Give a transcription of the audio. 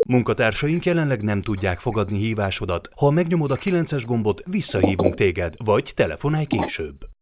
Munkatársaink jelenleg nem tudják fogadni hívásodat. Ha megnyomod a 9-es gombot, visszahívunk téged, vagy telefonálj később.